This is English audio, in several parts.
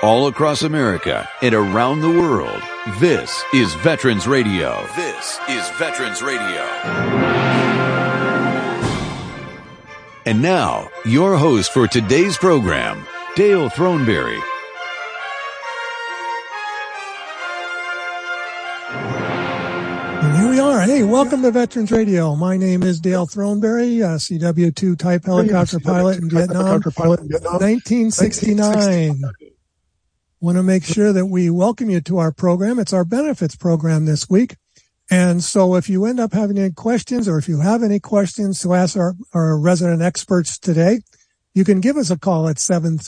all across America and around the world. This is Veterans Radio. This is Veterans Radio. And now, your host for today's program, Dale Throneberry. And here we are. Hey, welcome to Veterans Radio. My name is Dale Throneberry, CW2 type helicopter pilot in Vietnam, 1969. Want to make sure that we welcome you to our program. It's our benefits program this week. And so if you end up having any questions, or if you have any questions to ask our resident experts today, you can give us a call at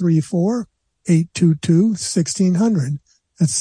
734-822-1600. That's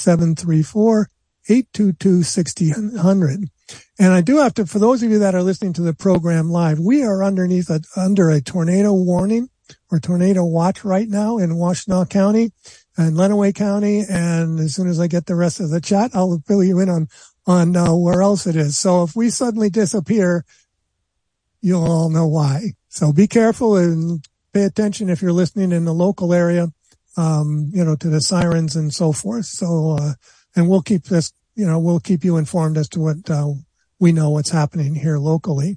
734-822-1600. And I do have to, for those of you that are listening to the program live, we are under a tornado warning or tornado watch right now in Washtenaw County and Lenawee County. And as soon as I get the rest of the chat, I'll fill you in on where else it is. So if we suddenly disappear, you'll all know why. So be careful and pay attention if you're listening in the local area, to the sirens and so forth. So, and we'll keep this, we'll keep you informed as to what, we know what's happening here locally.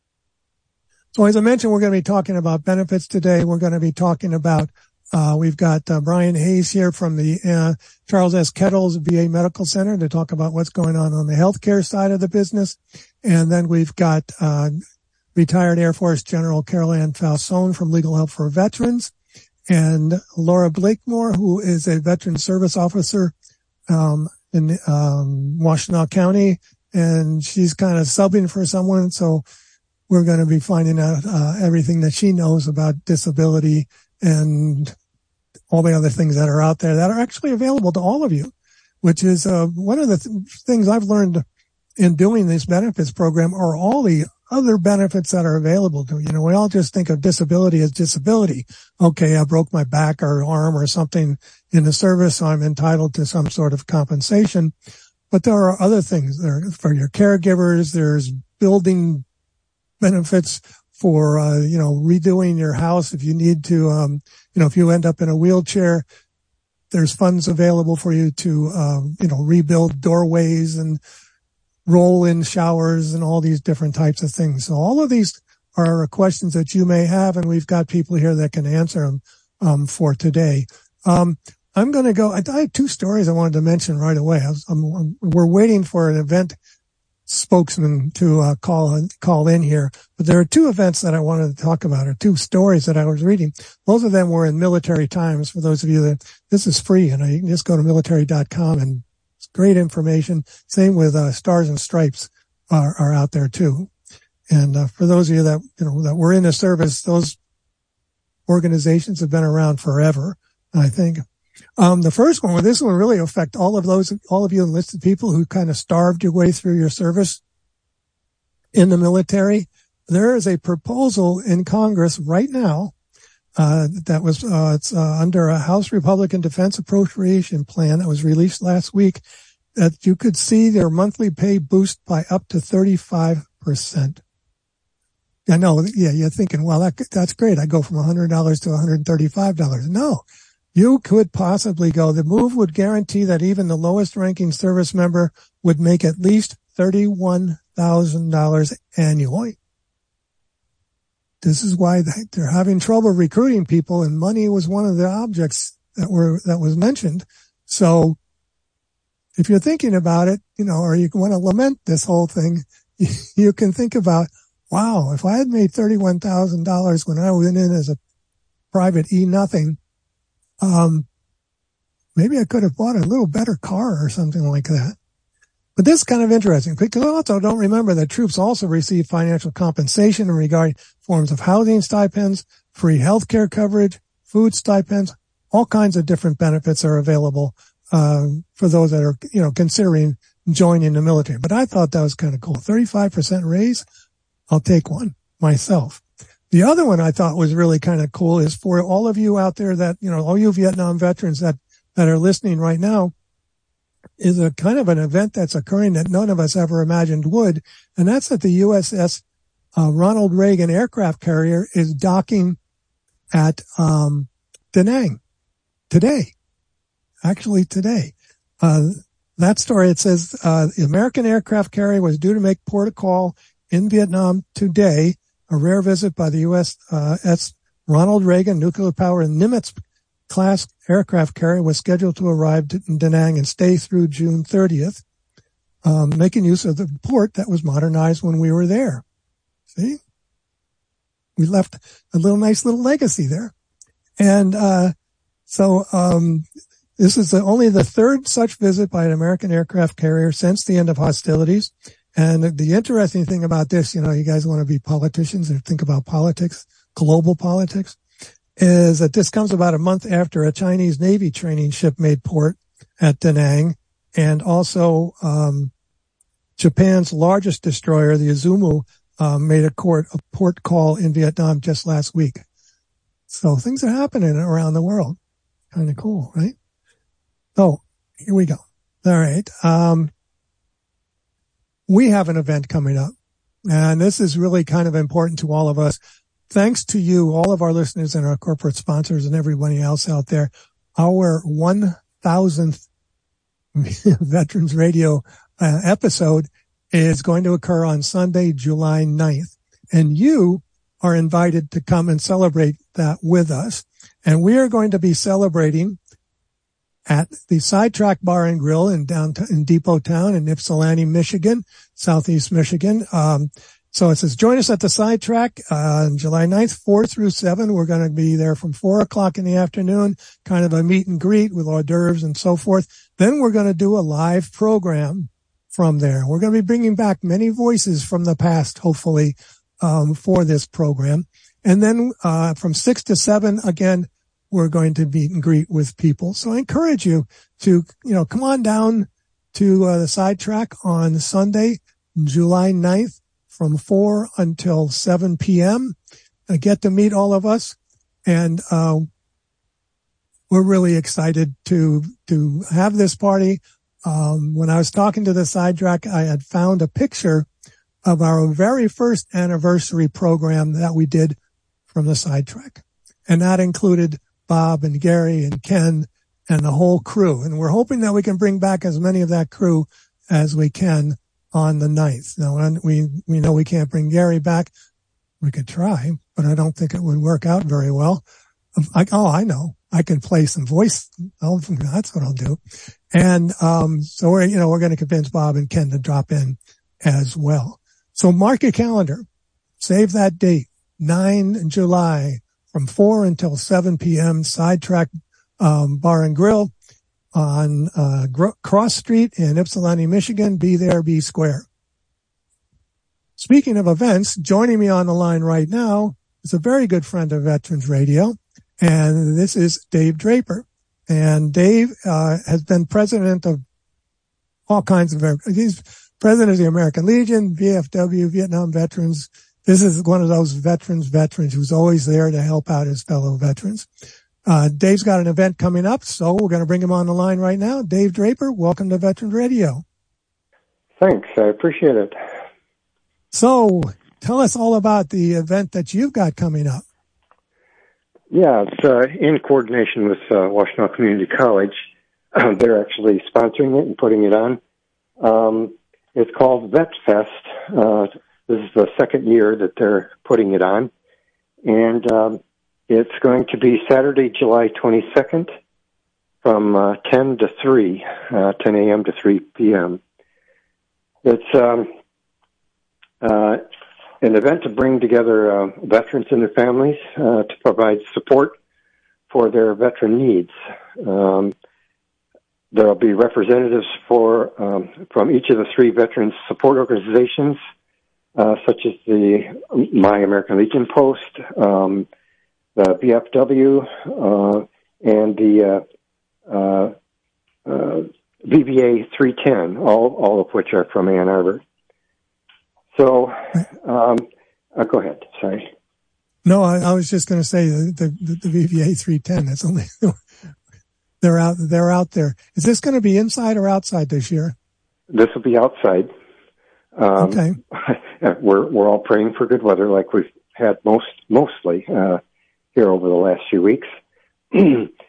So as I mentioned, we're going to be talking about benefits today. We're going to be talking about, we've got Brian Hayes here from the Charles S. Kettles VA Medical Center to talk about what's going on the healthcare side of the business. And then we've got retired Air Force General Carol Ann Falzone from Legal Help for Veterans, and Laura Blakemore, who is a veteran service officer in Washtenaw County, and she's kind of subbing for someone. So we're going to be finding out everything that she knows about disability and all the other things that are out there that are actually available to all of you, which is one of the things I've learned in doing this benefits program, are all the other benefits that are available to you. We all just think of disability as disability. Okay, I broke my back or arm or something in the service, so I'm entitled to some sort of compensation. But there are other things there for your caregivers. There's building benefits for, redoing your house. If you need to, if you end up in a wheelchair, there's funds available for you to, rebuild doorways and roll in showers and all these different types of things. So all of these are questions that you may have, and we've got people here that can answer them, for today. I'm going to go, I have two stories I wanted to mention right away. We're waiting for an event spokesman to call in here, but there are two events that I wanted to talk about, or two stories that I was reading. Both of them were in Military Times. For those of you that this is free, and you can just go to military.com, and it's great information. Same with Stars and Stripes are out there too. And for those of you that that were in the service, those organizations have been around forever, I think. The first one, this will really affect all of you enlisted people who kind of starved your way through your service in the military. There is a proposal in Congress right now, that was, it's under a House Republican Defense Appropriation Plan that was released last week, that you could see their monthly pay boost by up to 35%. I know, yeah, you're thinking, well, that's great. I go from $100 to $135. No. You could possibly go. The move would guarantee that even the lowest ranking service member would make at least $31,000 annually. This is why they're having trouble recruiting people, and money was one of the objects that was mentioned. So if you're thinking about it, or you want to lament this whole thing, you can think about, wow, if I had made $31,000 when I went in as a private E-nothing, maybe I could have bought a little better car or something like that. But this is kind of interesting, because also don't remember that troops also receive financial compensation in regard forms of housing stipends, free healthcare coverage, food stipends, all kinds of different benefits are available, for those that are, considering joining the military. But I thought that was kind of cool. 35% raise. I'll take one myself. The other one I thought was really kind of cool is for all of you out there that, all you Vietnam veterans that are listening right now, is a kind of an event that's occurring that none of us ever imagined would. And that's that the USS Ronald Reagan aircraft carrier is docking at Da Nang today. actually today. That story, it says, the American aircraft carrier was due to make port of call in Vietnam today. A rare visit by the U.S. Ronald Reagan nuclear-powered Nimitz-class aircraft carrier was scheduled to arrive in Da Nang and stay through June 30th, making use of the port that was modernized when we were there. See? We left a nice little legacy there. And this is only the third such visit by an American aircraft carrier since the end of hostilities. And the interesting thing about this, you guys want to be politicians and think about politics, global politics, is that this comes about a month after a Chinese Navy training ship made port at Da Nang, and also Japan's largest destroyer, the Izumo, made a port call in Vietnam just last week. So things are happening around the world. Kind of cool, right? So here we go. All right. We have an event coming up, and this is really kind of important to all of us. Thanks to you, all of our listeners and our corporate sponsors and everybody else out there. Our 1000th Veterans Radio episode is going to occur on Sunday, July 9th. And you are invited to come and celebrate that with us. And we are going to be celebrating at the Sidetrack Bar and Grill in Depot Town in Ypsilanti, Michigan, Southeast Michigan. So it says, join us at the Sidetrack on July 9th, 4 through 7. We're going to be there from 4 o'clock in the afternoon, kind of a meet and greet with hors d'oeuvres and so forth. Then we're going to do a live program from there. We're going to be bringing back many voices from the past, hopefully, for this program. And then from 6 to 7, again, we're going to meet and greet with people. So I encourage you to, come on down to the Sidetrack on Sunday, July 9th from 4 until 7 p.m. Get to meet all of us. And we're really excited to have this party. When I was talking to the Sidetrack, I had found a picture of our very first anniversary program that we did from the Sidetrack. And that included Bob and Gary and Ken and the whole crew. And we're hoping that we can bring back as many of that crew as we can on the 9th. Now, we know we can't bring Gary back. We could try, but I don't think it would work out very well. I know. I can play some voice. That's what I'll do. And so we're going to convince Bob and Ken to drop in as well. So mark your calendar. Save that date, 9 July. From 4 until 7 p.m., Sidetrack Bar and Grill on Cross Street in Ypsilanti, Michigan. Be there, be square. Speaking of events, joining me on the line right now is a very good friend of Veterans Radio, and this is Dave Draper. And Dave has been president of all kinds of, he's president of the American Legion, VFW, Vietnam Veterans. This is one of those veterans who's always there to help out his fellow veterans. Dave's got an event coming up, so we're going to bring him on the line right now. Dave Draper, welcome to Veterans Radio. Thanks. I appreciate it. So tell us all about the event that you've got coming up. Yeah, it's in coordination with Washtenaw Community College. They're actually sponsoring it and putting it on. It's called Vet Fest. This is the second year that they're putting it on. And it's going to be Saturday, July 22nd from 10 to 3, 10 a.m. to 3 p.m. It's an event to bring together veterans and their families to provide support for their veteran needs. There will be representatives from each of the 3 veterans support organizations, such as the My American Legion Post, the VFW, and the VBA 310, all of which are from Ann Arbor. So, go ahead. Sorry. No, I was just going to say the VBA 310. That's only they're out there. Is this going to be inside or outside this year? This will be outside. Okay. We're all praying for good weather, like we've had mostly here over the last few weeks.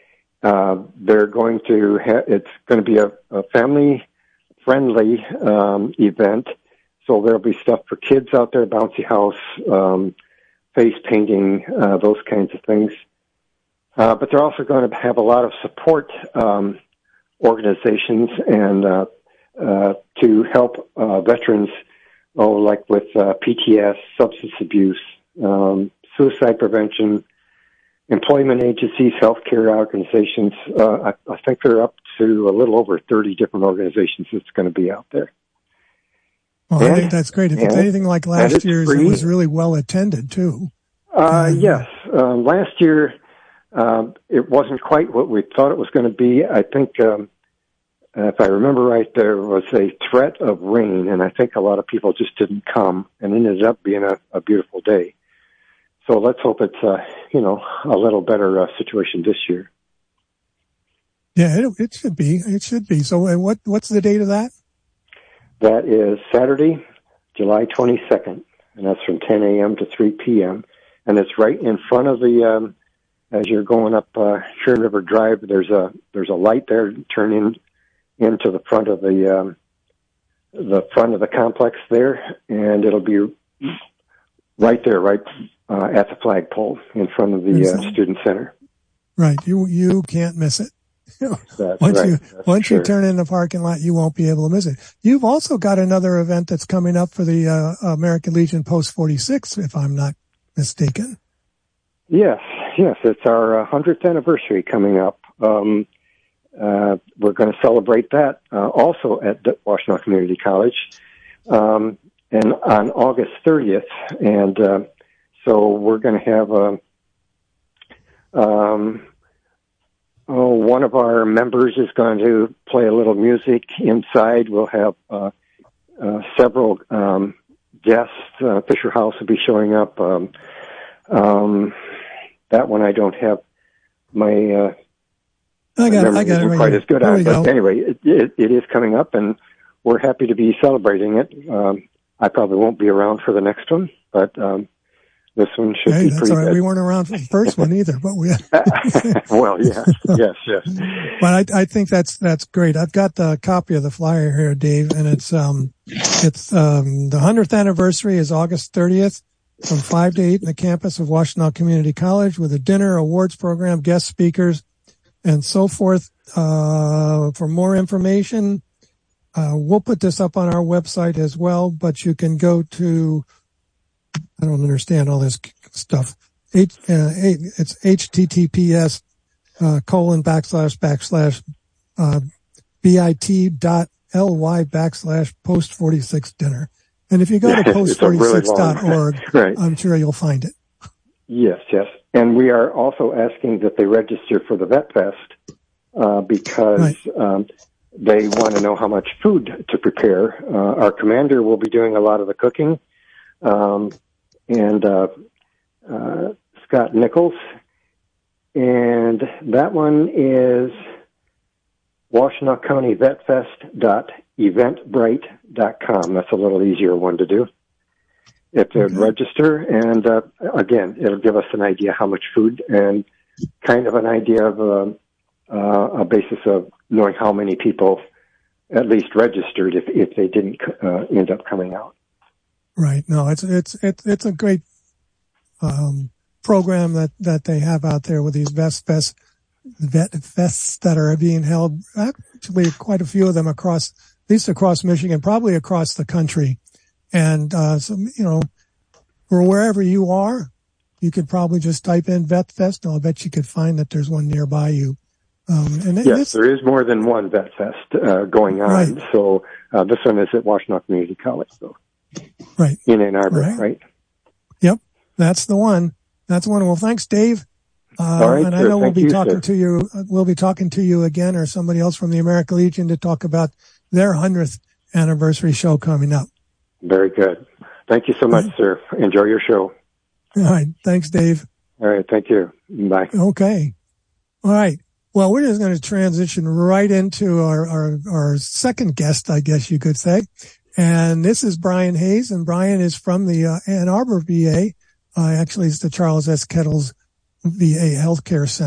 They're going to it's going to be a family-friendly event. So there'll be stuff for kids out there, bouncy house, face painting, those kinds of things. But they're also going to have a lot of support organizations and to help veterans, like with PTS, substance abuse, suicide prevention, employment agencies, healthcare organizations. I think they're up to a little over 30 different organizations that's going to be out there. Well, I think that's great. If it's anything like last year's, it was really well attended, too. Yes. Last year, it wasn't quite what we thought it was going to be. I think, if I remember right, there was a threat of rain, and I think a lot of people just didn't come, and it ended up being a beautiful day. So let's hope it's, a little better situation this year. Yeah, it should be. It should be. So what's the date of that? That is Saturday, July 22nd, and that's from 10 a.m. to 3 p.m. And it's right in front of the, as you're going up Churn River Drive, there's a light there turning into the front of the complex there, and it'll be right there, at the flagpole in front of the student center. Right, you can't miss it. Once you turn in the parking lot, you won't be able to miss it. You've also got another event that's coming up for the American Legion Post 46, if I'm not mistaken. Yes, it's our 100th anniversary coming up. We're going to celebrate that also at Washtenaw Community College, and on August 30th. And so we're going to have one of our members is going to play a little music inside. We'll have several guests. Fisher House will be showing up. That one I don't have my I got it right quite here. as good on. But anyway, it is coming up, and we're happy to be celebrating it. I probably won't be around for the next one, but this one should be pretty good. We weren't around for the first one either, but we. Well, yes. But I think that's great. I've got the copy of the flyer here, Dave, and it's the 100th anniversary is August 30th from 5 to 8 in the campus of Washtenaw Community College with a dinner, awards program, guest speakers, and so forth. For more information, we'll put this up on our website as well, but you can go to. I don't understand all this stuff. It's https bit.ly/post46 dinner. And if you go to post46.org, right. I'm sure you'll find it. Yes. And we are also asking that they register for the Vet Fest because they want to know how much food to prepare. Our commander will be doing a lot of the cooking. And Scott Nichols. And that one is Washtenaw.eventbrite.com. That's a little easier one to do. If they register, and again, it'll give us an idea how much food and kind of an idea of a basis of knowing how many people at least registered if they didn't end up coming out. Right. No, it's a great program that they have out there with these vet fests that are being held. Actually, quite a few of them across, at least across Michigan, probably across the country. And for wherever you are, you could probably just type in Vet Fest, and I'll bet you could find that there's one nearby you. Yes, there is more than one Vet Fest going on. Right. So this one is at Washtenaw Community College, though. Right. In Ann Arbor, right? Yep. That's the one. Well, thanks, Dave. All right, and I know we'll be talking to you. We'll be talking to you again, or somebody else from the American Legion to talk about their 100th anniversary show coming up. Very good. Thank you so much, sir. Enjoy your show. All right. Thanks, Dave. All right. Thank you. Bye. Okay. All right. Well, we're just going to transition right into our second guest, I guess you could say. And this is Brian Hayes, and Brian is from the Ann Arbor VA. Actually, it's the Charles S. Kettles VA Healthcare Center.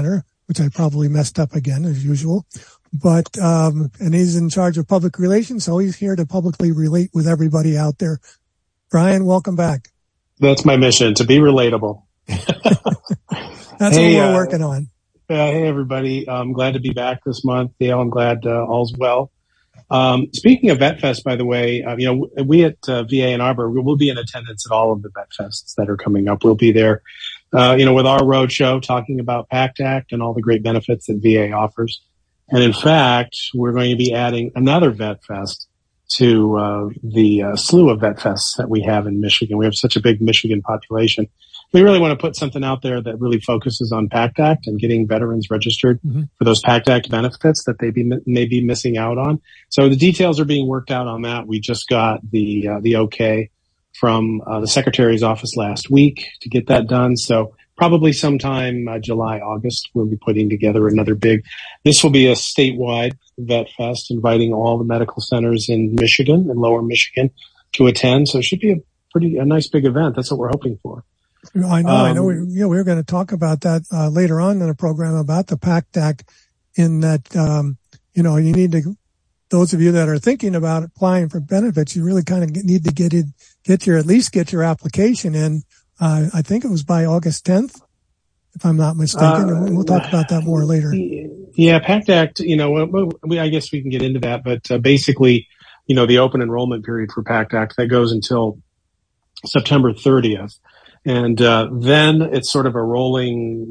which I probably messed up again as usual. But, and he's in charge of public relations, so he's here to publicly relate with everybody out there. Brian, welcome back. That's my mission, to be relatable. That's what we're working on. Hey, everybody. I'm glad to be back this month. Dale, I'm glad all's well. Speaking of VetFest, by the way, we at VA Ann Arbor, we'll be in attendance at all of the VetFests that are coming up. We'll be there, with our roadshow talking about PACT Act and all the great benefits that VA offers. And in fact, we're going to be adding another VetFest to the slew of VetFests that we have in Michigan. We have such a big Michigan population. We really want to put something out there that really focuses on PACT Act and getting veterans registered for those PACT Act benefits that they may be missing out on. So the details are being worked out on that. We just got the okay from the Secretary's office last week to get that done. So probably sometime July, August, we'll be putting together another this will be a statewide Vet Fest, inviting all the medical centers in Michigan and lower Michigan to attend. So it should be a nice big event. That's what we're hoping for. I know. We were going to talk about that later on in the program about the PACT Act, in that, you need to, those of you that are thinking about applying for benefits, you really kind of need to get your application in. I think it was by August 10th, if I'm not mistaken. And we'll talk about that more later. Yeah, PACT Act, I guess we can get into that, but basically, the open enrollment period for PACT Act, that goes until September 30th. And then it's sort of a rolling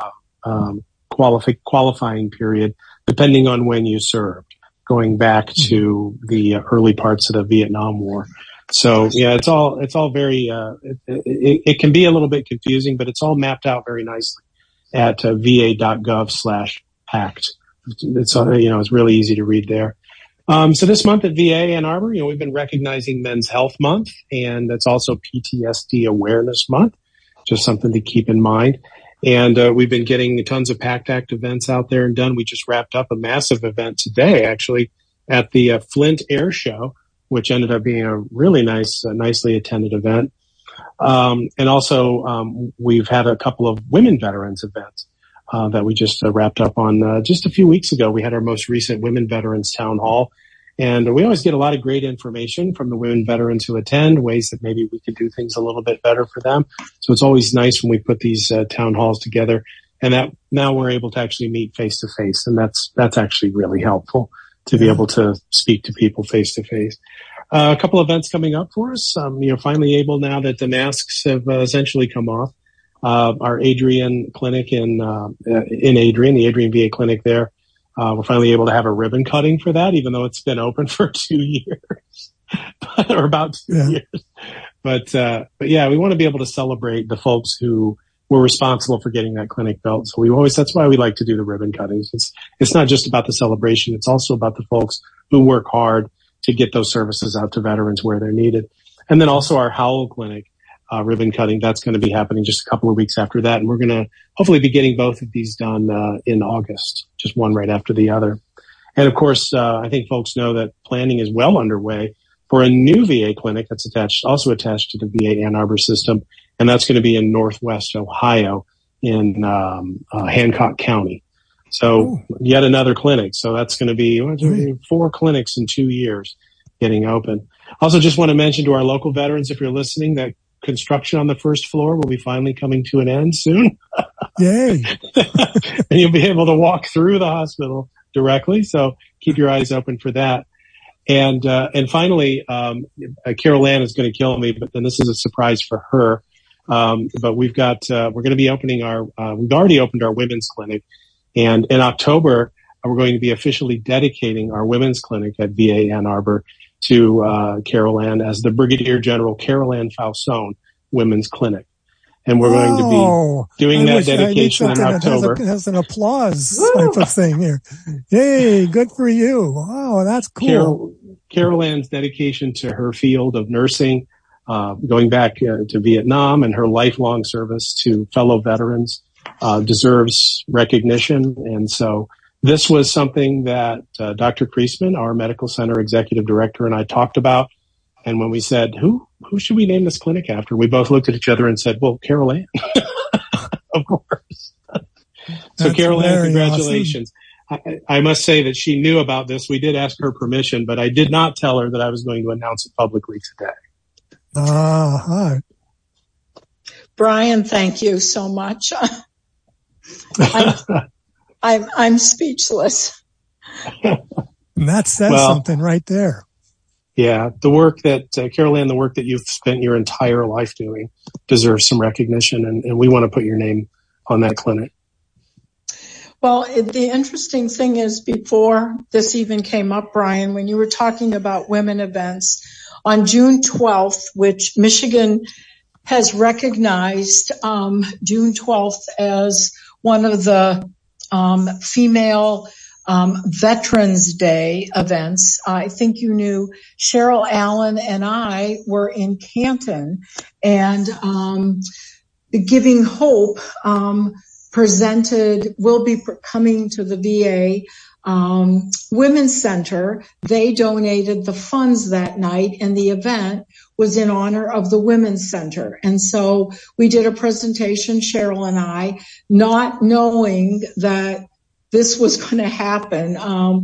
qualifying period, depending on when you served, going back to the early parts of the Vietnam War. So yeah, it's all very, it can be a little bit confusing, but it's all mapped out very nicely at va.gov/PACT. It's really easy to read there. So this month at VA Ann Arbor, we've been recognizing Men's Health Month, and that's also PTSD Awareness Month, just something to keep in mind. And we've been getting tons of PACT Act events out there and done. We just wrapped up a massive event today, actually, at the Flint Air Show, which ended up being a really nicely attended event. And also, we've had a couple of women veterans events that we just wrapped up on just a few weeks ago. We had our most recent Women Veterans Town Hall. And we always get a lot of great information from the women veterans who attend, ways that maybe we could do things a little bit better for them. So it's always nice when we put these town halls together, and that now we're able to actually meet face to face. And that's actually really helpful to be able to speak to people face to face. A couple events coming up for us. Finally able, now that the masks have essentially come off, our Adrian clinic in Adrian, the Adrian VA clinic there. We're finally able to have a ribbon cutting for that, even though it's been open for 2 years, or about 2 years. But yeah, we want to be able to celebrate the folks who were responsible for getting that clinic built. So that's why we like to do the ribbon cuttings. It's not just about the celebration. It's also about the folks who work hard to get those services out to veterans where they're needed. And then also our Howell Clinic, ribbon cutting, that's going to be happening just a couple of weeks after that. And we're going to hopefully be getting both of these done in August, just one right after the other. And of course, I think folks know that planning is well underway for a new VA clinic that's also attached to the VA Ann Arbor system. And that's going to be in Northwest Ohio in Hancock County. So yet another clinic. So that's going to be 4 clinics in 2 years getting open. Also just want to mention to our local veterans, if you're listening, that construction on the first floor will be finally coming to an end soon. Yay. And you'll be able to walk through the hospital directly. So keep your eyes open for that. And finally, Carol Ann is going to kill me, but then this is a surprise for her. But we're going to be opening we've already opened our women's clinic. And in October, we're going to be officially dedicating our women's clinic at VA Ann Arbor to Carol Ann as the Brigadier General Carol Ann Falsone Women's Clinic. And we're going to be doing that dedication in October. Has an applause type of thing here. Yay, good for you. Oh, that's cool. Carol Ann's dedication to her field of nursing, going back to Vietnam, and her lifelong service to fellow veterans deserves recognition. And so this was something that Dr. Kriesman, our medical center executive director, and I talked about. And when we said, who should we name this clinic after? We both looked at each other and said, well, Carol Ann, of course. So Carol Ann, congratulations. Awesome. I must say that she knew about this. We did ask her permission, but I did not tell her that I was going to announce it publicly today. Hi. Brian, thank you so much. I'm speechless. And that says something right there. Yeah, the work that, Carol Ann, the work that you've spent your entire life doing deserves some recognition, and we want to put your name on that clinic. Well, the interesting thing is, before this even came up, Brian, when you were talking about women events, on June 12th, which Michigan has recognized June 12th as one of the female Veterans Day events. I think you knew Cheryl Allen and I were in Canton, and Giving Hope will be coming to the VA Women's Center. They donated the funds that night, and the event was in honor of the Women's Center. And so we did a presentation, Cheryl and I, not knowing that this was going to happen.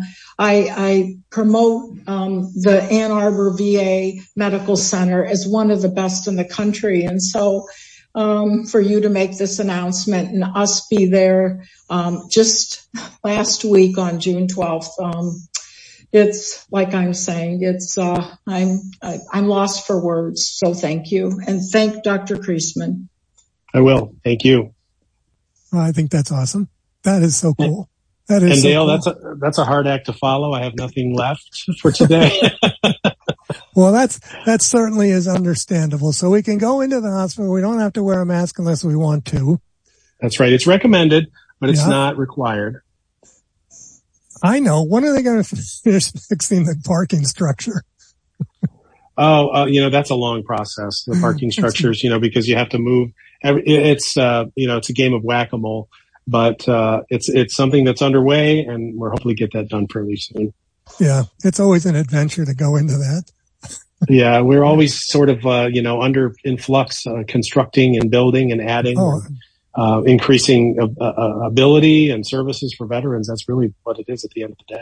I promote the Ann Arbor VA Medical Center as one of the best in the country. And so for you to make this announcement and us be there just last week on June 12th, it's like I'm saying, it's I'm lost for words. So thank you, and thank Dr. Kriesman. I will. Thank you. I think that's awesome. That is so cool. That is. And so Dale, cool. that's a hard act to follow. I have nothing left for today. Well, that certainly is understandable. So we can go into the hospital. We don't have to wear a mask unless we want to. That's right. It's recommended, but it's not required. I know. When are they going to finish fixing the parking structure? That's a long process. The parking structures, because you have to move. It's a game of whack-a-mole, but it's something that's underway, and we're hopefully get that done fairly soon. Yeah, it's always an adventure to go into that. Yeah, we're always sort of, under influx, constructing and building and adding, increasing ability and services for veterans. That's really what it is at the end of the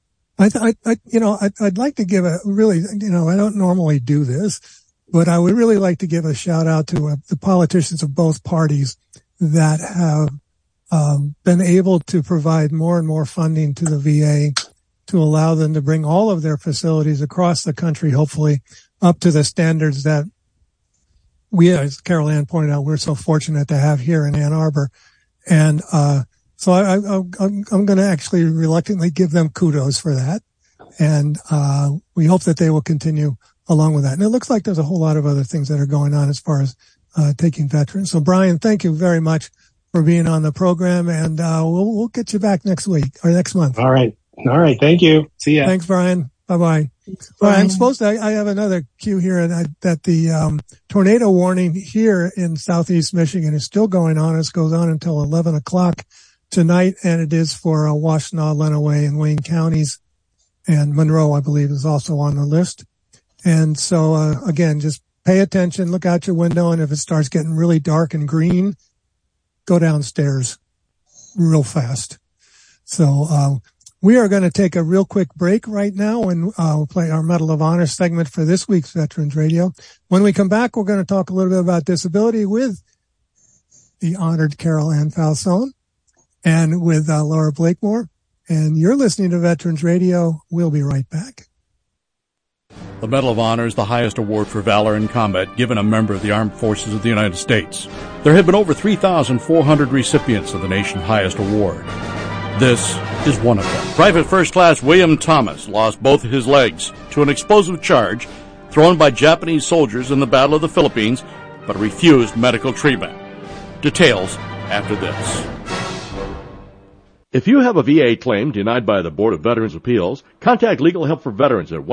day. I'd like to give I don't normally do this, but I would really like to give a shout out to the politicians of both parties that have been able to provide more and more funding to the VA to allow them to bring all of their facilities across the country, hopefully up to the standards that we, as Carol Ann pointed out, we're so fortunate to have here in Ann Arbor. And so I'm going to actually reluctantly give them kudos for that. And we hope that they will continue along with that. And it looks like there's a whole lot of other things that are going on as far as taking veterans. So, Brian, thank you very much for being on the program. And we'll get you back next week or next month. All right. Thank you. See ya. Thanks, Brian. Bye-bye. Well, I'm supposed to, I have another cue here that the tornado warning here in southeast Michigan is still going on. It goes on until 11 o'clock tonight, and it is for Washtenaw, Lenawee, and Wayne counties. And Monroe, I believe, is also on the list. And so, again, just pay attention, look out your window, and if it starts getting really dark and green, go downstairs real fast. So, we are going to take a real quick break right now, and we'll play our Medal of Honor segment for this week's Veterans Radio. When we come back, we're going to talk a little bit about disability with the honored Carol Ann Falzone and with Laura Blakemore. And you're listening to Veterans Radio. We'll be right back. The Medal of Honor is the highest award for valor in combat given a member of the Armed Forces of the United States. There have been over 3,400 recipients of the nation's highest award. This is one of them. Private First Class William Thomas lost both of his legs to an explosive charge thrown by Japanese soldiers in the Battle of the Philippines, but refused medical treatment. Details after this. If you have a VA claim denied by the Board of Veterans' Appeals, contact Legal Help for Veterans at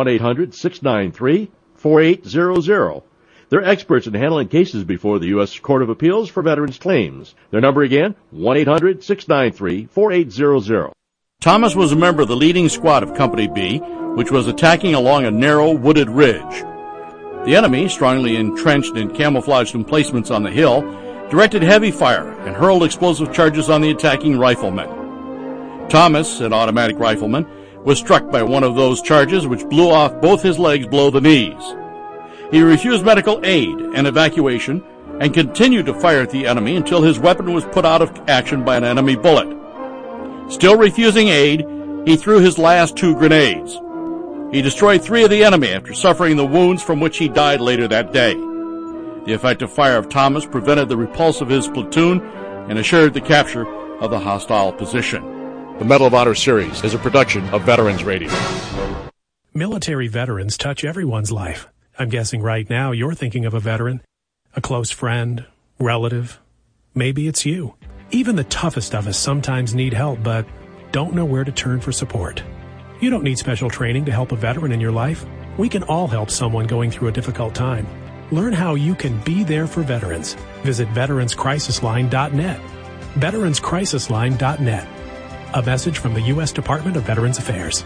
1-800-693-4800. They're experts in handling cases before the U.S. Court of Appeals for Veterans Claims. Their number again, 1-800-693-4800. Thomas was a member of the leading squad of Company B, which was attacking along a narrow, wooded ridge. The enemy, strongly entrenched in camouflaged emplacements on the hill, directed heavy fire and hurled explosive charges on the attacking riflemen. Thomas, an automatic rifleman, was struck by one of those charges, which blew off both his legs below the knees. He refused medical aid and evacuation and continued to fire at the enemy until his weapon was put out of action by an enemy bullet. Still refusing aid, he threw his last 2 grenades. He destroyed 3 of the enemy after suffering the wounds from which he died later that day. The effective fire of Thomas prevented the repulse of his platoon and assured the capture of the hostile position. The Medal of Honor series is a production of Veterans Radio. Military veterans touch everyone's life. I'm guessing right now you're thinking of a veteran, a close friend, relative. Maybe it's you. Even the toughest of us sometimes need help, but don't know where to turn for support. You don't need special training to help a veteran in your life. We can all help someone going through a difficult time. Learn how you can be there for veterans. Visit veteranscrisisline.net. Veteranscrisisline.net. A message from the U.S. Department of Veterans Affairs.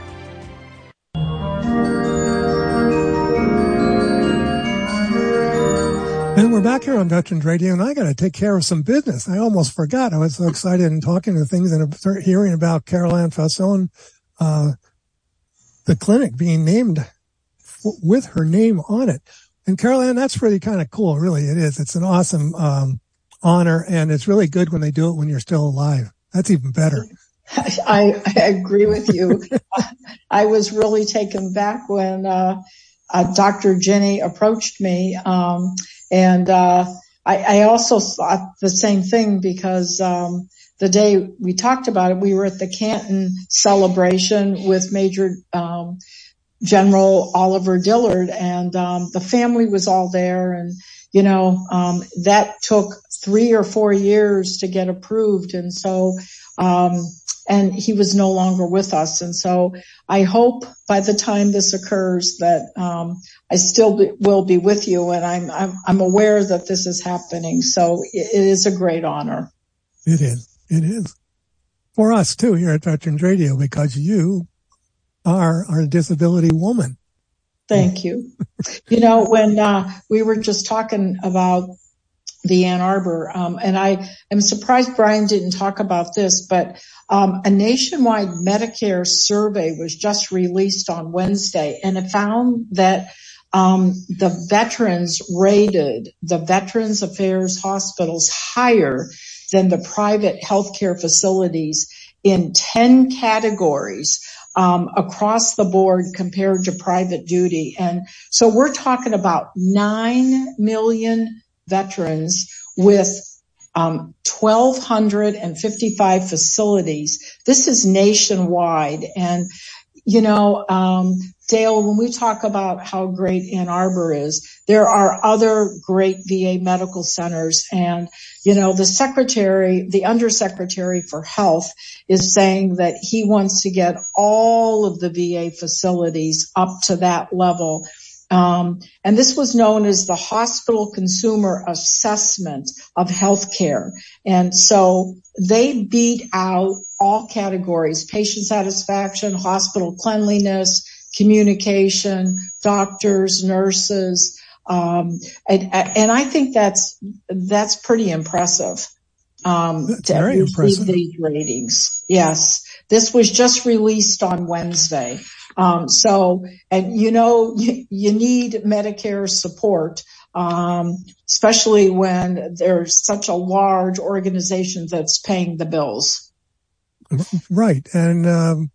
And we're back here on Veterans Radio, and I got to take care of some business. I almost forgot. I was so excited and talking to things and hearing about Carol Ann Fasson, the clinic being named with her name on it. And Carol Ann, that's really kind of cool. Really, it is. It's an awesome honor, and it's really good when they do it when you're still alive. That's even better. I agree with you. I was really taken back when Dr. Jenny approached me, and I also thought the same thing because the day we talked about it, we were at the Canton celebration with Major General Oliver Dillard, and the family was all there, and that took 3 or 4 years to get approved, and so and he was no longer with us. And so I hope by the time this occurs that I still will be with you, and I'm aware that this is happening. So it is a great honor. It is. It is. For us too here at Veterans Radio, because you are our disability woman. Thank you. When we were just talking about the Ann Arbor, and I am surprised Brian didn't talk about this, but a nationwide Medicare survey was just released on Wednesday, and it found that the veterans rated the Veterans Affairs hospitals higher than the private healthcare facilities in 10 categories across the board compared to private duty. And so we're talking about 9 million veterans with 1,255 facilities. This is nationwide. And, Dale, when we talk about how great Ann Arbor is, there are other great VA medical centers. And, the Undersecretary for Health is saying that he wants to get all of the VA facilities up to that level. And this was known as the Hospital Consumer Assessment of Healthcare. And so they beat out all categories: patient satisfaction, hospital cleanliness, communication, doctors, nurses. And I think that's pretty impressive. That's very impressive. These ratings. Yes. This was just released on Wednesday. You need Medicare support, especially when there's such a large organization that's paying the bills. Right. And,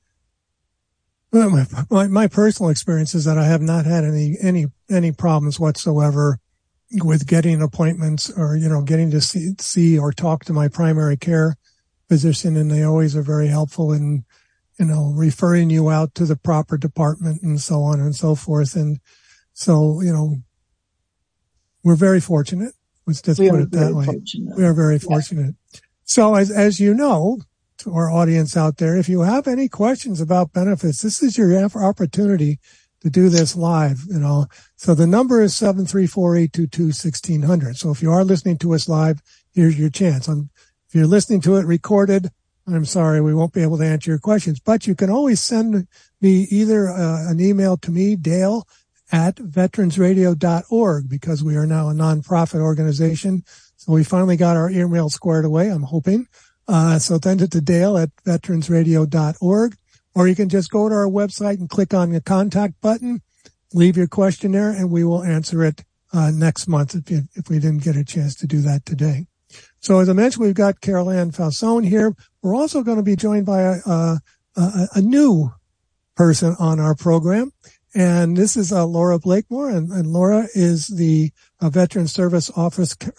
my personal experience is that I have not had any problems whatsoever with getting appointments or, getting to see or talk to my primary care physician. And they always are very helpful in, referring you out to the proper department and so on and so forth. And so, we're very fortunate. Let's just put it that way. We are very fortunate. So as you know, to our audience out there, if you have any questions about benefits, this is your opportunity to do this live, So the number is 734-822-1600. So if you are listening to us live, here's your chance. If you're listening to it recorded, I'm sorry, we won't be able to answer your questions, but you can always send me either an email to me, Dale, at veteransradio.org, because we are now a nonprofit organization. So we finally got our email squared away, I'm hoping. So send it to Dale at veteransradio.org, or you can just go to our website and click on the contact button, leave your question there, and we will answer it next month if we didn't get a chance to do that today. So as I mentioned, we've got Carol Ann Falzone here. We're also going to be joined by a new person on our program, and this is Laura Blakemore, and Laura is the Veteran Service Officer,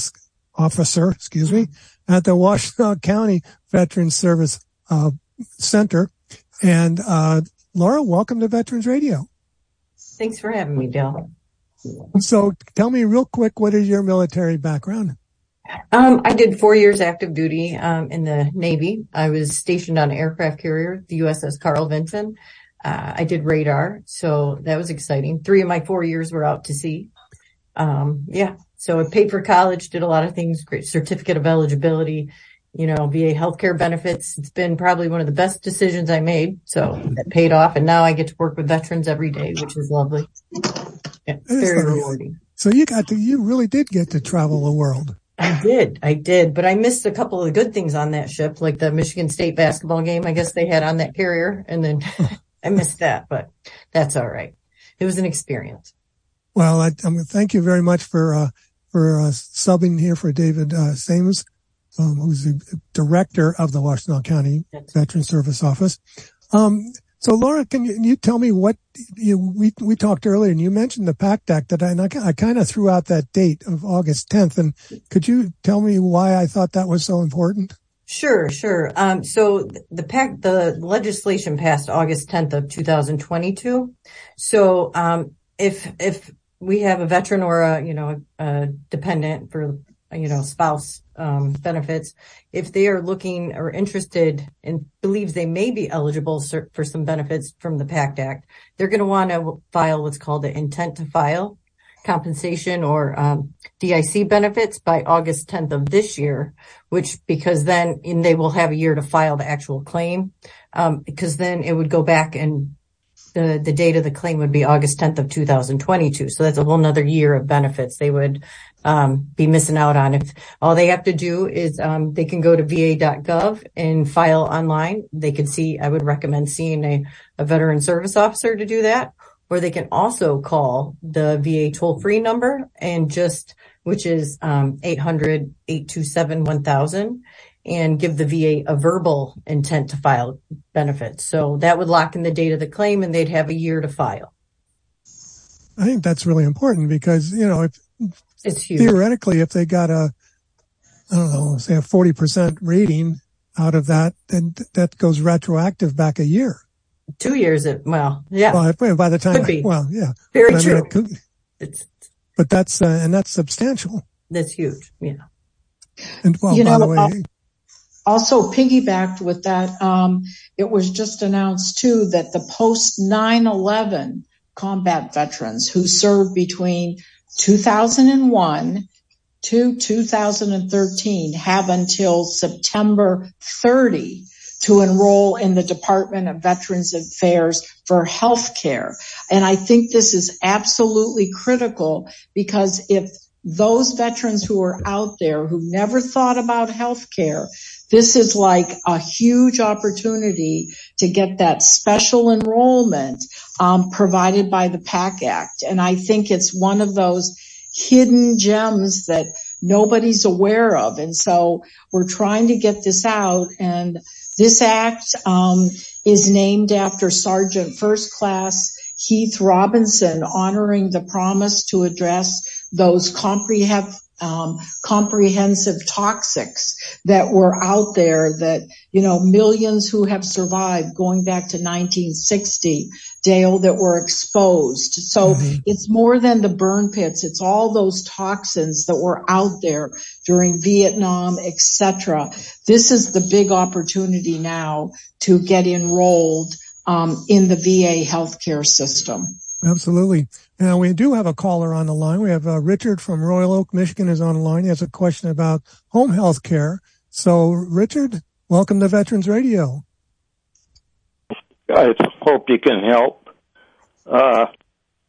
at the Washtenaw County Veteran Service Center. And Laura, welcome to Veterans Radio. Thanks for having me, Dale. So tell me real quick, what is your military background? I did 4 years active duty in the Navy. I was stationed on an aircraft carrier, the USS Carl Vinson. I did radar, so that was exciting. 3 of my 4 years were out to sea. So I paid for college, did a lot of things, great certificate of eligibility, VA healthcare benefits. It's been probably one of the best decisions I made. So that paid off. And now I get to work with veterans every day, which is lovely. Yeah, very rewarding. So you really did get to travel the world. I did, but I missed a couple of good things on that ship, like the Michigan State basketball game I guess they had on that carrier. And then I missed that, but that's all right. It was an experience. Well, thank you very much for subbing here for David Samus, who's the director of the Washtenaw County Veteran Service Office. So Laura, can you tell me what we talked earlier, and you mentioned the PACT Act I kind of threw out that date of August 10th, and could you tell me why I thought that was so important? Sure. So the legislation passed August 10th of 2022. So if we have a veteran or a dependent for spouse benefits, if they are looking or interested and believes they may be eligible for some benefits from the PACT Act, they're going to want to file what's called an intent to file compensation or DIC benefits by August 10th of this year, because then they will have a year to file the actual claim, because then it would go back and the date of the claim would be August 10th of 2022. So that's a whole nother year of benefits they would be missing out on. If all they have to do is they can go to va.gov and file online. They can I would recommend seeing a veteran service officer to do that, or they can also call the VA toll-free number which is 800-827-1000. And give the VA a verbal intent to file benefits. So that would lock in the date of the claim, and they'd have a year to file. I think that's really important because, it's huge. Theoretically, if they got say a 40% rating out of that, then that goes retroactive back a year. 2 years. Yeah. Well, by the time, could be. Well, yeah. Very true. But that's substantial. That's huge. Yeah. And by the way, also piggybacked with that, it was just announced too that the post 9/11 combat veterans who served between 2001 to 2013 have until September 30 to enroll in the Department of Veterans Affairs for health care. And I think this is absolutely critical, because if those veterans who are out there who never thought about health care, this is like a huge opportunity to get that special enrollment provided by the PACT Act. And I think it's one of those hidden gems that nobody's aware of. And so we're trying to get this out. And this act is named after Sergeant First Class Heath Robinson, honoring the promise to address those comprehensive toxics that were out there that, millions who have survived going back to 1960, Dale, that were exposed. So It's more than the burn pits. It's all those toxins that were out there during Vietnam, etc. This is the big opportunity now to get enrolled in the VA healthcare system. Absolutely. Now, we do have a caller on the line. We have Richard from Royal Oak, Michigan is on the line. He has a question about home health care. So, Richard, welcome to Veterans Radio. I hope you can help.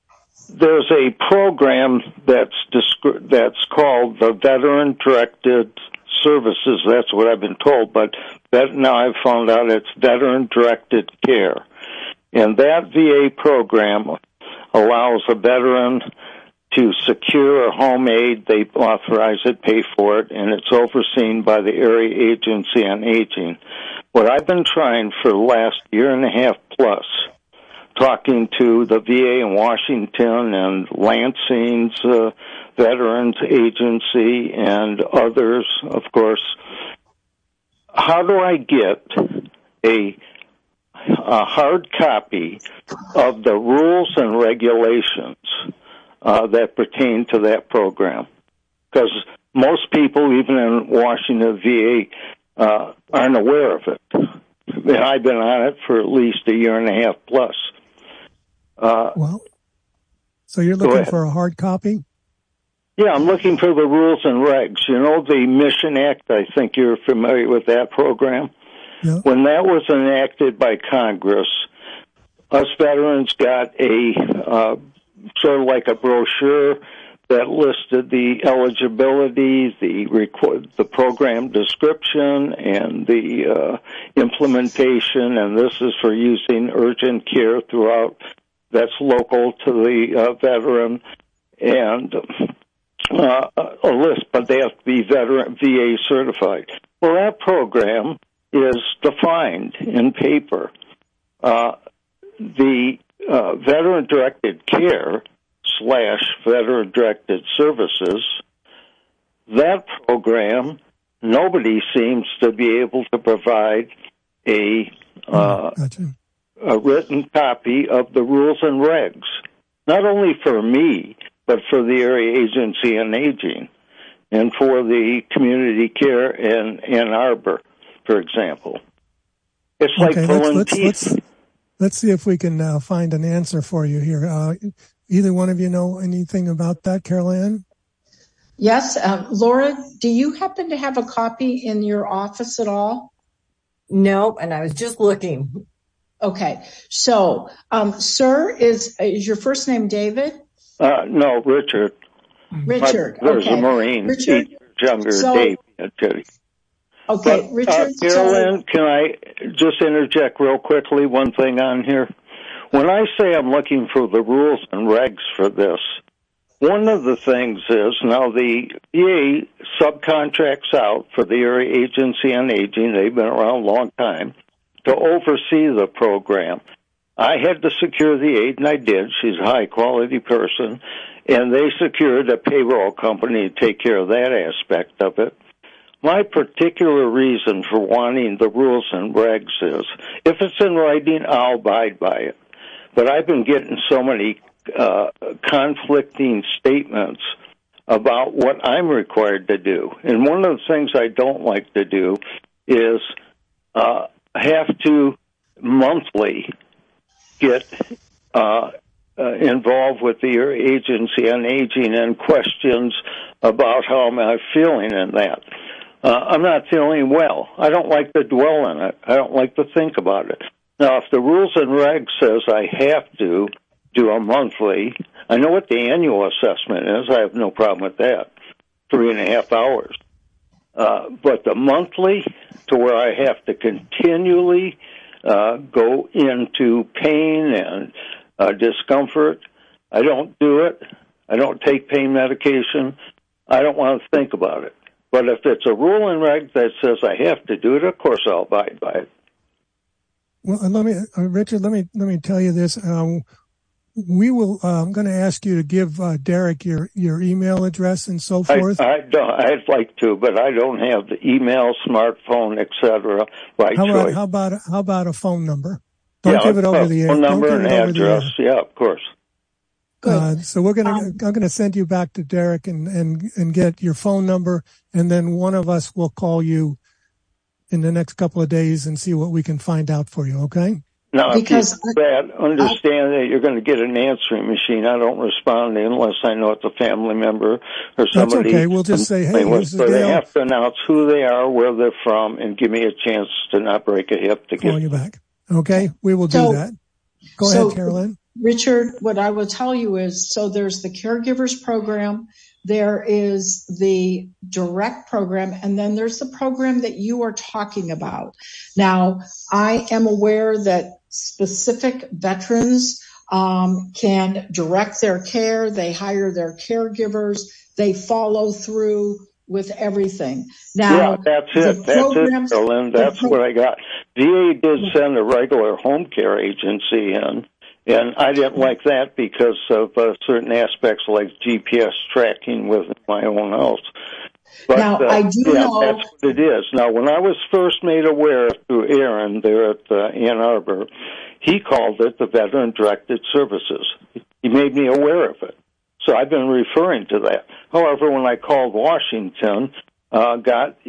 there's a program that's called the Veteran Directed Services. That's what I've been told, but now I've found out it's Veteran Directed Care. And that VA program allows a veteran to secure a home aid. They authorize it, pay for it, and it's overseen by the Area Agency on Aging. What I've been trying for the last year and a half plus, talking to the VA in Washington and Lansing's Veterans Agency and others, of course, how do I get a hard copy of the rules and regulations that pertain to that program? Because most people, even in Washington VA, aren't aware of it. And I've been on it for at least a year and a half plus. Well, so you're looking for a hard copy? Yeah, I'm looking for the rules and regs. You know, the Mission Act, I think you're familiar with that program. Yeah. When that was enacted by Congress, us veterans got a sort of like a brochure that listed the eligibility, the program description, and the implementation, and this is for using urgent care throughout. That's local to the veteran, and a list, but they have to be VA certified. Well, that program is defined in paper. The Veteran-Directed Care / Veteran-Directed Services, that program, nobody seems to be able to provide a written copy of the rules and regs, not only for me, but for the Area Agency on Aging and for the community care in Ann Arbor, for example. It's like pulling teeth. Let's see if we can find an answer for you here. Either one of you know anything about that, Carol Ann? Yes. Laura, do you happen to have a copy in your office at all? No, and I was just looking. Okay. So, sir, is your first name David? No, Richard. Richard. There's a Marine. Richard. 8 years younger, Dave. Okay, but, Richard. Carolyn, can I just interject real quickly one thing on here? When I say I'm looking for the rules and regs for this, one of the things is now the VA subcontracts out for the Area Agency on Aging. They've been around a long time to oversee the program. I had to secure the aid, and I did. She's a high-quality person, and they secured a payroll company to take care of that aspect of it. My particular reason for wanting the rules and regs is, if it's in writing, I'll abide by it. But I've been getting so many conflicting statements about what I'm required to do. And one of the things I don't like to do is have to monthly get involved with the Agency on Aging and questions about how am I feeling in that. I'm not feeling well. I don't like to dwell on it. I don't like to think about it. Now, if the rules and regs says I have to do a monthly, I know what the annual assessment is. I have no problem with that, 3.5 hours. But the monthly, to where I have to continually go into pain and discomfort, I don't do it. I don't take pain medication. I don't want to think about it. But if it's a rule and reg that says I have to do it, of course I'll abide by it. Well, Richard, let me tell you this. We will. I'm going to ask you to give Derek your email address and so forth. I'd like to, but I don't have the email, smartphone, etc. by choice. How about a phone number? Don't give it over the air. Phone number and address. Yeah, of course. So I'm gonna send you back to Derek and get your phone number, and then one of us will call you in the next couple of days and see what we can find out for you. Okay? Now, because if you do that, understand that you're going to get an answering machine. I don't respond unless I know it's a family member or somebody. That's okay. We'll just say, hey, here's the deal. They have to announce who they are, where they're from, and give me a chance to not break a hip to call you back. Okay? We will do that. Go ahead, Carolyn. Richard, what I will tell you is, so there's the caregivers program, there is the direct program, and then there's the program that you are talking about. Now, I am aware that specific veterans can direct their care, they hire their caregivers, they follow through with everything. Now, yeah, that's it. That's what I got. VA did send a regular home care agency in, and I didn't like that because of certain aspects like GPS tracking within my own house. But, now, I do know that's what it is. Now, when I was first made aware through Aaron there at Ann Arbor, he called it the Veteran Directed Services. He made me aware of it. So I've been referring to that. However, when I called Washington, when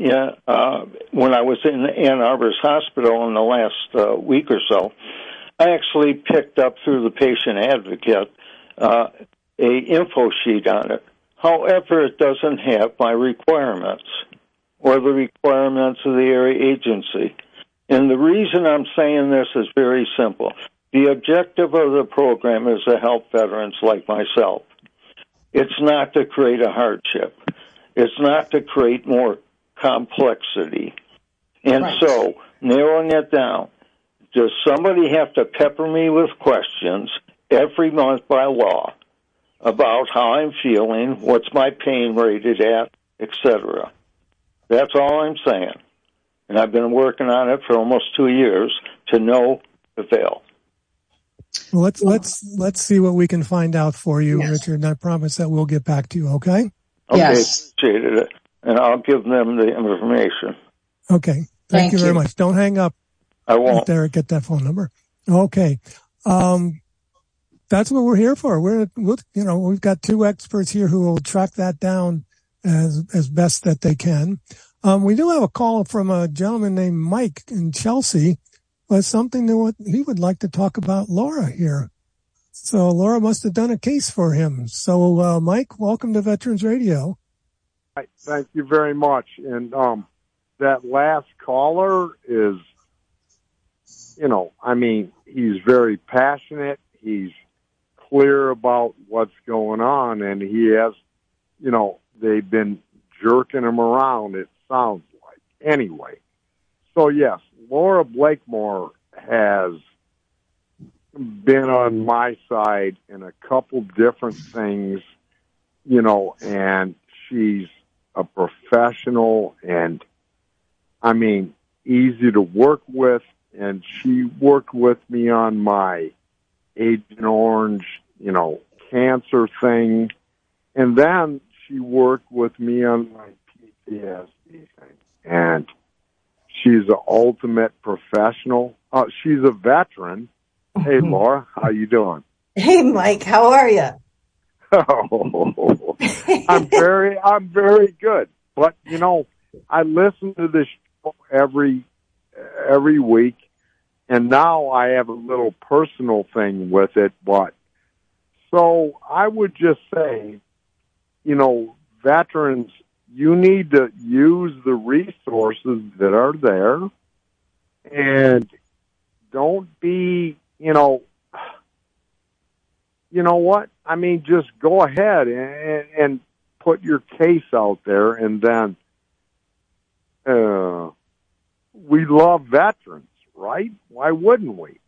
I was in Ann Arbor's hospital in the last week or so, I actually picked up through the patient advocate a info sheet on it. However, it doesn't have my requirements or the requirements of the area agency. And the reason I'm saying this is very simple. The objective of the program is to help veterans like myself. It's not to create a hardship. It's not to create more complexity. And so, narrowing it down, does somebody have to pepper me with questions every month by law about how I'm feeling, what's my pain rated at, etc.? That's all I'm saying. And I've been working on it for almost 2 years to no avail. Well, let's see what we can find out for you, yes. Richard. And I promise that we'll get back to you. Okay. Okay. Yes. Appreciated it, and I'll give them the information. Okay. Thank you very much. Don't hang up. I won't. Derek, get that phone number. Okay. That's what we're here for. We've got two experts here who will track that down as best that they can. We do have a call from a gentleman named Mike in Chelsea. Was something that he would like to talk about Laura here. So Laura must have done a case for him. So, Mike, welcome to Veterans Radio. Thank you very much. And that last caller is, he's very passionate. He's clear about what's going on, and he has, they've been jerking him around, it sounds like. Anyway, so yes, Laura Blakemore has been on my side in a couple different things, and she's a professional and, easy to work with. And she worked with me on my Agent Orange, cancer thing. And then she worked with me on my PTSD thing. And she's an ultimate professional. She's a veteran. Hey, Laura, how you doing? Hey, Mike, how are you? Oh, I'm very good. But I listen to this show every week, and now I have a little personal thing with it. But so I would just say, veterans, you need to use the resources that are there, and don't be, you know what? Just go ahead and put your case out there, and then we love veterans, right? Why wouldn't we?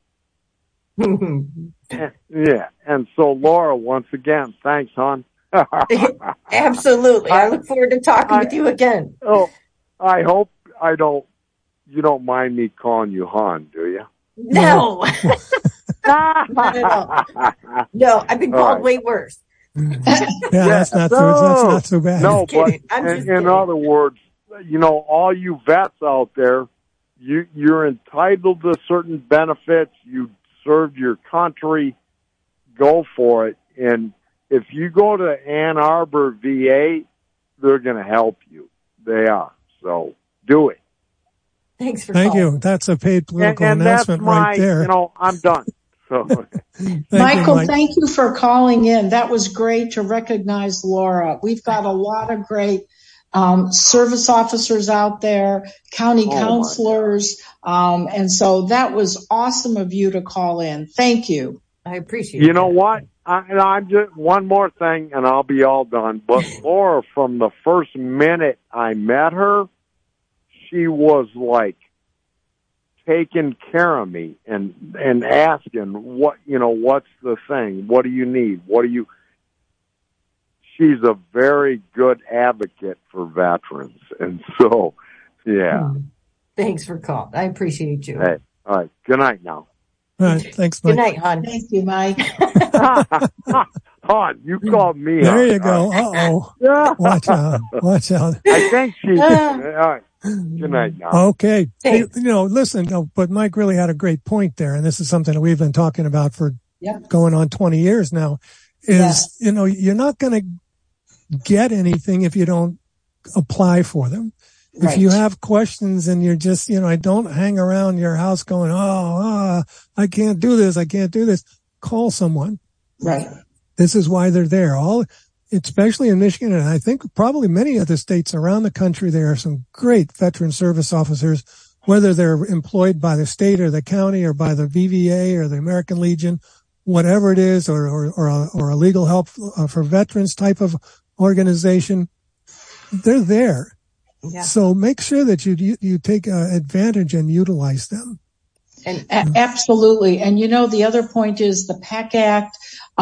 Yeah. And so, Laura, once again, thanks, hon. Absolutely. I look forward to talking with you again. Oh, I hope you don't mind me calling you hon, do you? No. Not at all. No, I've been called way worse. That's not so bad. No, but in other words, all you vets out there, you're entitled to certain benefits. You served your country. Go for it. And if you go to Ann Arbor VA, they're going to help you. They are. So do it. Thanks for Thank calling. you. That's a paid political announcement right there. I'm done. So, Michael, thank you for calling in. That was great to recognize Laura. We've got a lot of great service officers out there, county counselors, and so that was awesome of you to call in. Thank you. I appreciate You know that. what? I'm just one more thing, and I'll be all done. But Laura, from the first minute I met her, she was like taking care of me and asking what's the thing? What do you need? She's a very good advocate for veterans. And so, yeah. Thanks for calling. I appreciate you. Hey, all right. Good night now. All right. Thanks, Mike. Good night, hon. Thank you, Mike. Hon, you called me. There you go. Uh-oh. Yeah. Watch out. I think she did. All right. Good night now. Okay. Hey, listen, but Mike really had a great point there. And this is something that we've been talking about for going on 20 years now is, you're not going to get anything if you don't apply for them. Right. If you have questions and you're just, don't hang around your house going, I can't do this. I can't do this. Call someone. Right. This is why they're there. Especially in Michigan, and I think probably many other states around the country, there are some great veteran service officers, whether they're employed by the state or the county or by the VVA or the American Legion, whatever it is, or a legal help for veterans type of organization. They're there. Yeah. So make sure that you take advantage and utilize them. And absolutely. And the other point is the PAC Act,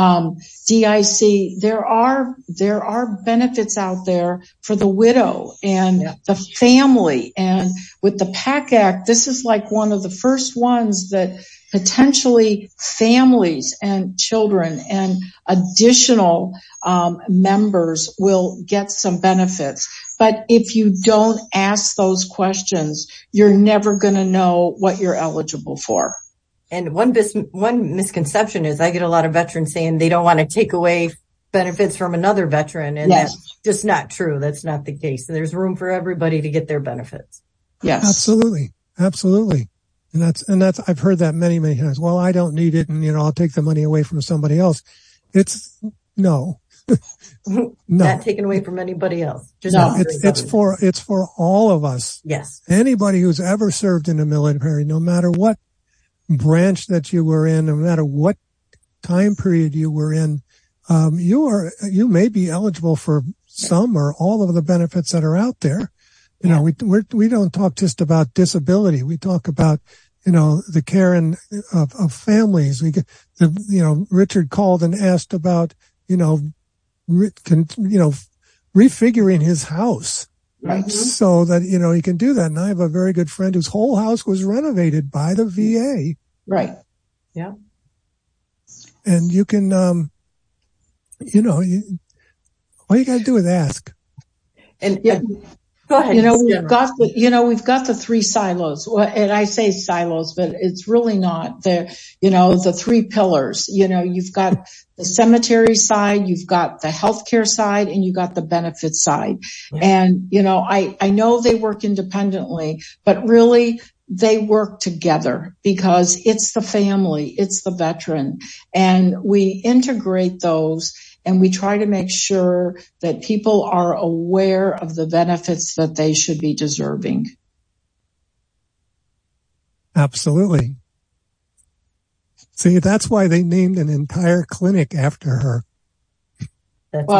DIC, there are benefits out there for the widow and the family. And with the PAC Act, this is like one of the first ones that potentially families and children and additional members will get some benefits. But if you don't ask those questions, you're never going to know what you're eligible for. And one misconception is I get a lot of veterans saying they don't want to take away benefits from another veteran. And that's just not true. That's not the case. There's room for everybody to get their benefits. Yes. Absolutely. Absolutely. And that's, I've heard that many, many times. Well, I don't need it. And, I'll take the money away from somebody else. It's no. No. Not taken away from anybody else. Just it's for all of us. Yes. Anybody who's ever served in the military, no matter what branch that you were in, no matter what time period you were in, you may be eligible for some or all of the benefits that are out there. We don't talk just about disability. We talk about, the care of families. Richard called and asked about, refiguring his house. Right. So that, he can do that. And I have a very good friend whose whole house was renovated by the VA. Right. Yeah. And you can, all you got to do is ask. And go ahead. We've got the three silos. And I say silos, but it's really not. The three pillars. You've got the cemetery side, you've got the healthcare side, and you've got the benefits side. Yeah. And, I know they work independently, but really they work together because it's the family, it's the veteran, and we integrate those. And we try to make sure that people are aware of the benefits that they should be deserving. Absolutely. See, that's why they named an entire clinic after her. That's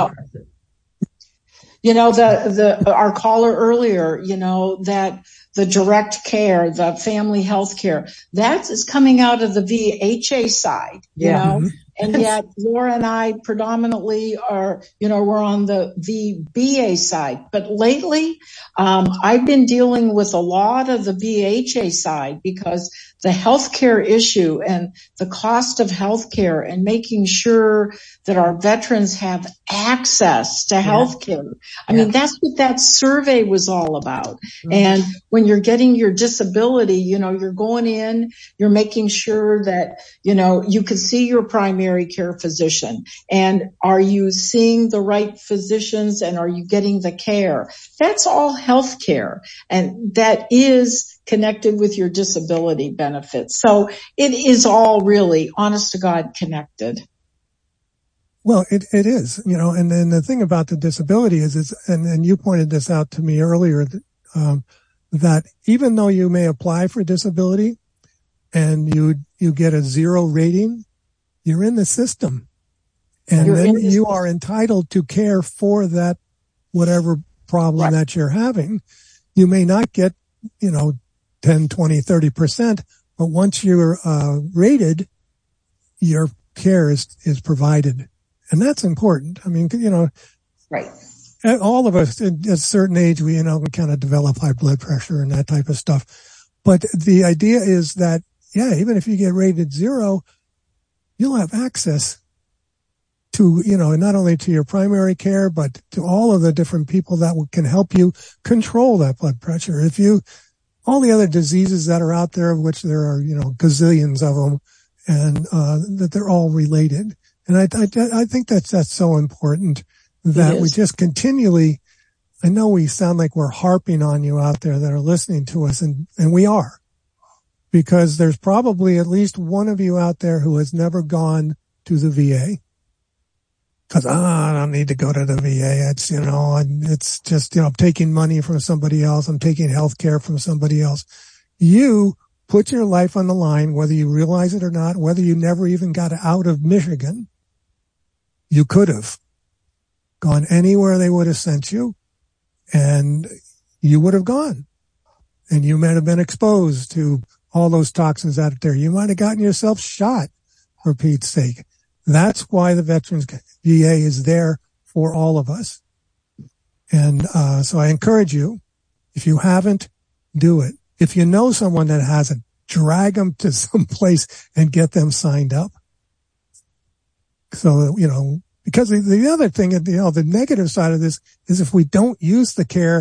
impressive. Our caller earlier, that the direct care, the family health care, that is coming out of the VHA side, Mm-hmm. And yet Laura and I predominantly are, we're on the VBA side. But lately, I've been dealing with a lot of the VHA side because the healthcare issue and the cost of healthcare and making sure that our veterans have access to healthcare. I mean, that's what that survey was all about. Mm-hmm. And when you're getting your disability, you're going in, you're making sure that, you can see your primary care physician. And are you seeing the right physicians and are you getting the care? That's all health care. And that is connected with your disability benefits. So it is all really, honest to God, connected. Well, it is, and then the thing about the disability is and you pointed this out to me earlier, that even though you may apply for disability and you get a 0 rating, you're in the system. And then you are entitled to care for that, whatever problem that you're having. You may not get, 10, 20, 30%, but once you're rated, your care is provided. And that's important. I mean, right. All of us at a certain age, we kind of develop high blood pressure and that type of stuff. But the idea is that, even if you get rated 0, you'll have access to, not only to your primary care, but to all of the different people that can help you control that blood pressure. All the other diseases that are out there, of which there are, gazillions of them, and that they're all related. And I think that's so important that we just continually, I know we sound like we're harping on you out there that are listening to us, and we are, because there's probably at least one of you out there who has never gone to the VA. Cause, I don't need to go to the VA. It's, it's just, I'm taking money from somebody else. I'm taking health care from somebody else. You put your life on the line, whether you realize it or not, whether you never even got out of Michigan. You could have gone anywhere they would have sent you, and you would have gone. And you might have been exposed to all those toxins out there. You might have gotten yourself shot, for Pete's sake. That's why the Veterans VA is there for all of us. And so I encourage you, if you haven't, do it. If you know someone that hasn't, drag them to some place and get them signed up. So, because the other thing, the negative side of this is if we don't use the care,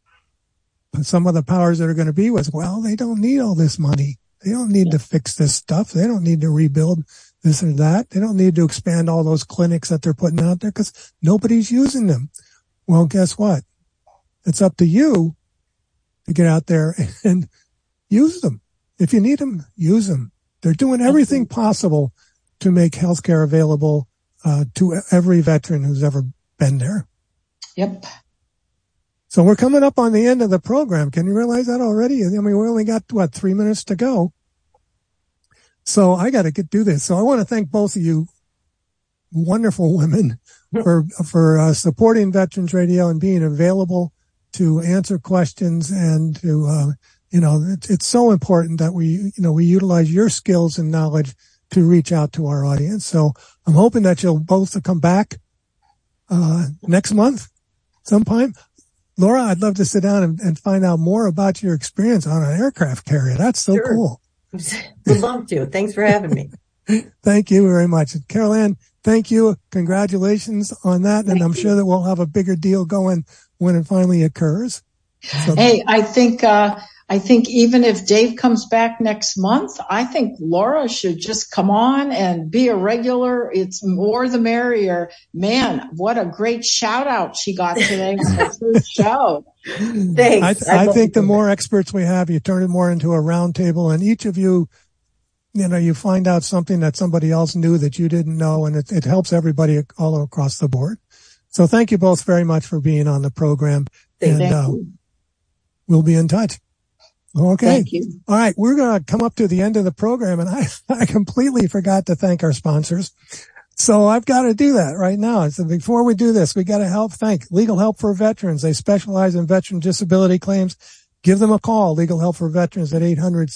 some of the powers that are going to be with, they don't need all this money. They don't need to fix this stuff. They don't need to rebuild this or that. They don't need to expand all those clinics that they're putting out there because nobody's using them. Well, guess what? It's up to you to get out there and use them. If you need them, use them. They're doing everything possible to make healthcare available to every veteran who's ever been there. Yep. So we're coming up on the end of the program. Can you realize that already? I mean, we only got, 3 minutes to go. So I got to do this. So I want to thank both of you wonderful women for supporting Veterans Radio and being available to answer questions and to, it's so important that we utilize your skills and knowledge to reach out to our audience. So I'm hoping that you'll both come back, next month sometime. Laura, I'd love to sit down and find out more about your experience on an aircraft carrier. That's so cool. Would love to. Thanks for having me. Thank you very much. Carol Ann, thank you. Congratulations on that. And I'm sure that we'll have a bigger deal going when it finally occurs. So, hey, I think even if Dave comes back next month, I think Laura should just come on and be a regular. It's more the merrier. Man, what a great shout out she got today on her first show. Thanks. I think the more experts we have, you turn it more into a round table, and each of you, you find out something that somebody else knew that you didn't know, and it helps everybody all across the board. So thank you both very much for being on the program. Thank you. We'll be in touch. Okay. Thank you. All right. We're going to come up to the end of the program, and I completely forgot to thank our sponsors. So I've got to do that right now. So before we do this, we got to thank Legal Help for Veterans. They specialize in veteran disability claims. Give them a call. Legal Help for Veterans at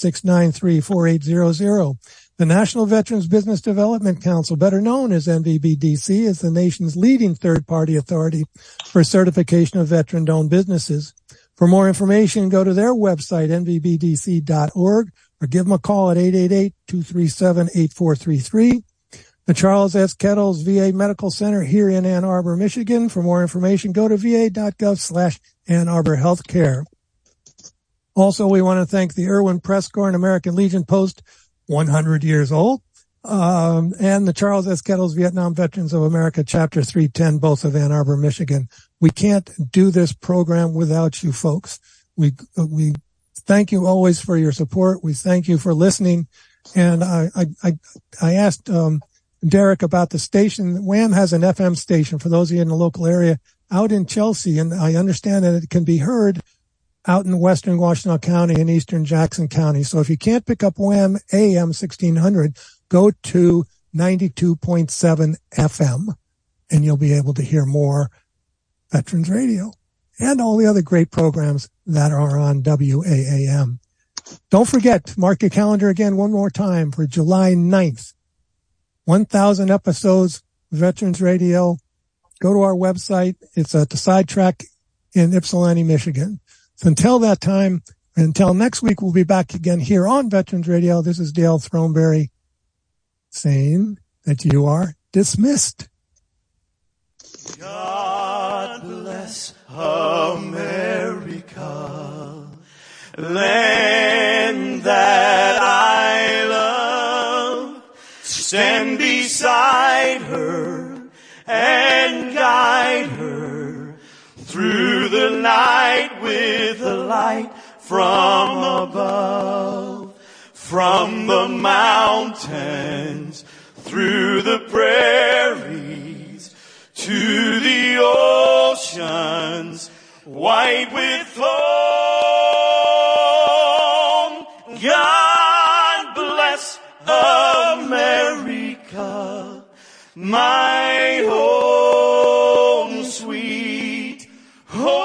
800-693-4800. The National Veterans Business Development Council, better known as NVBDC, is the nation's leading third-party authority for certification of veteran-owned businesses. For more information, go to their website, nvbdc.org, or give them a call at 888-237-8433. The Charles S. Kettles VA Medical Center here in Ann Arbor, Michigan. For more information, go to va.gov/Ann Arbor Healthcare. Also, we want to thank the Irwin Press Corps and American Legion Post, 100 years old, and the Charles S. Kettles Vietnam Veterans of America, Chapter 310, both of Ann Arbor, Michigan. We can't do this program without you folks. We thank you always for your support. We thank you for listening. And I asked, Derek about the station. Wham has an FM station for those of you in the local area out in Chelsea. And I understand that it can be heard out in western Washtenaw County and eastern Jackson County. So if you can't pick up Wham AM 1600, go to 92.7 FM, and you'll be able to hear more Veterans Radio and all the other great programs that are on WAAM. Don't forget, mark your calendar again one more time for July 9th. 1,000 episodes of Veterans Radio. Go to our website. It's at the Sidetrack in Ypsilanti, Michigan. So until that time, until next week, we'll be back again here on Veterans Radio. This is Dale Throneberry saying that you are dismissed. God bless America, land that I love. Stand beside her and guide her through the night with a light from above. From the mountains, through the prairies, to the oceans, white with foam. God bless America, my home sweet home.